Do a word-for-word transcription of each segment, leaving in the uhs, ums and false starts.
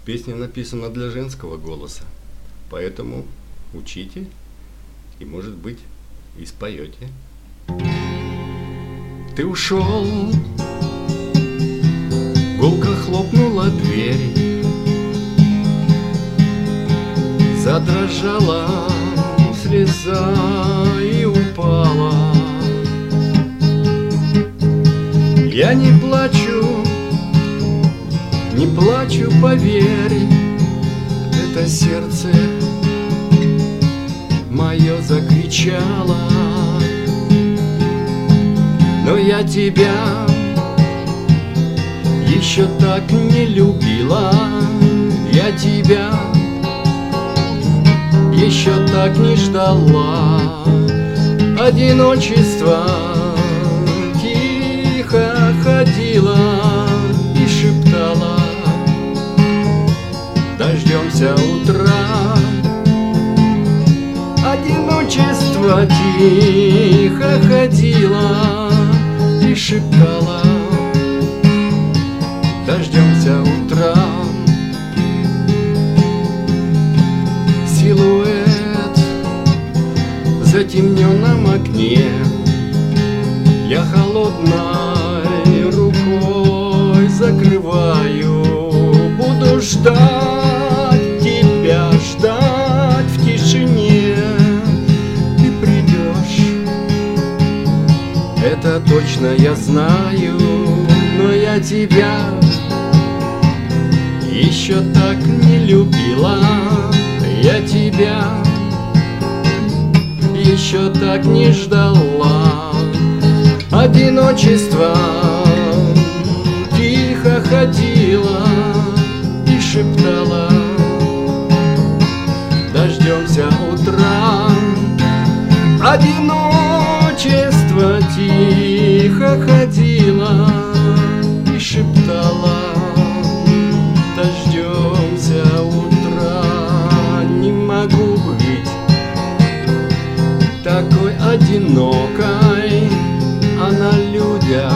Песня написана для женского голоса, поэтому учите и, может быть, и споете. Ты ушел, гулко хлопнула дверь, задрожала слеза и упала. Я не плачу, не плачу, поверь, это сердце мое закричало. Но я тебя еще так не любила, я тебя еще так не ждала. Одиночество тихо ходила и шептала: дождемся утра. Одиночество тихо ходила и шептала: дождемся утра. Силуэт в затемненном окне, я холодной рукой закрываю. Буду ждать тебя, ждать в тишине. Ты придешь, это точно я знаю, но я тебя еще так не любила, я тебя еще так не ждала. Одиночество тихо ходила и шептала: дождемся утра. Одиночество тихо ходила и шептала: дождемся утра. Не могу быть такой одинокой, а на людях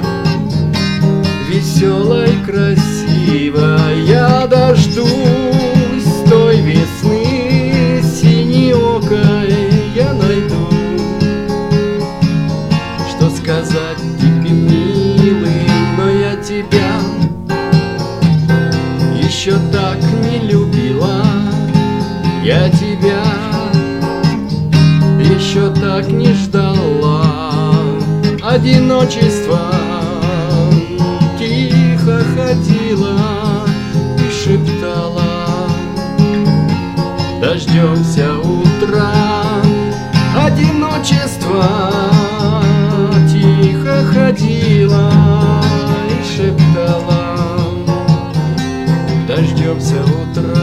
веселой, красивой. Я дождусь той весны синеокой, я найду, что сказать тебе, милый, но я тебя еще так не любила, я тебя еще так не ждала. Одиночество тихо ходила и шептала: дождемся утра. Одиночество тихо ходила и шептала: дождемся утра.